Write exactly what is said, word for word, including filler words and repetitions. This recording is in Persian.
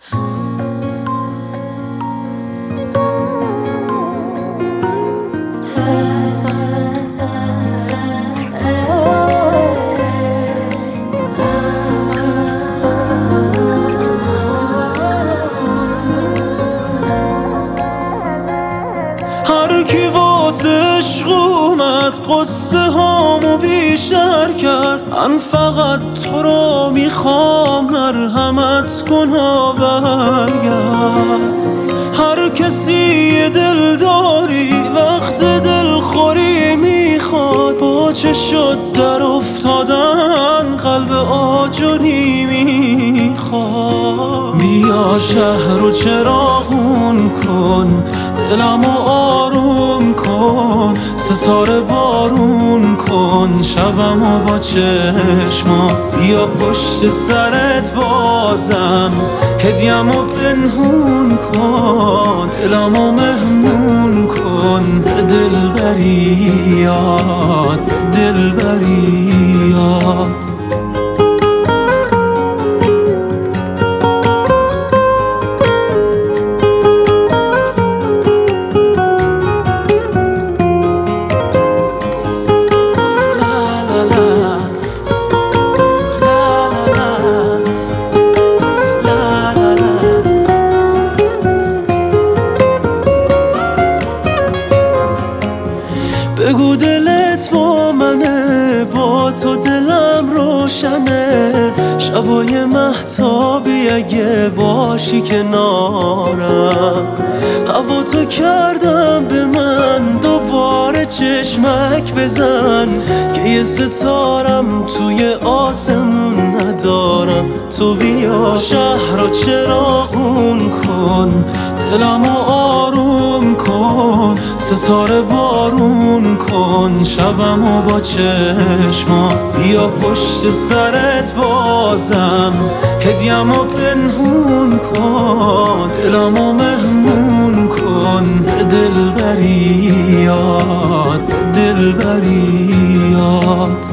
هر کی واسه عشق اومد قصه هامو بیشتر کرد. من فقط تو رو میخوام، مرحمت کن ها برگرد. هر کسی دل داری وقت دلخوری میخواد، با چه شد در افتادن قلب آجری میخواد. بیا شهر رو چراغون کن، دلمو آروم کن، ستاره بارون کن شبمو با چشمات. بیا پشت سرت بازم هدیه‌مو پنهون کن، دلمو مهمون کن به دلبریات، دلبریات. بگو دلت با منه، با تو دلم روشنه. شبای مهتابی اگه باشی کنارم، هوا تو کردم به من دوباره چشمک بزن، که یه ستارم توی آسمون ندارم. تو بیا شهر رو چراغون کن، دلمو آروم کن، ستاره بارون کن شبمو با چشمات. بیا پشت سرت بازم هدیه‌مو پنهون کن، دلمو مهمون کن به دلبریات، دلبریات.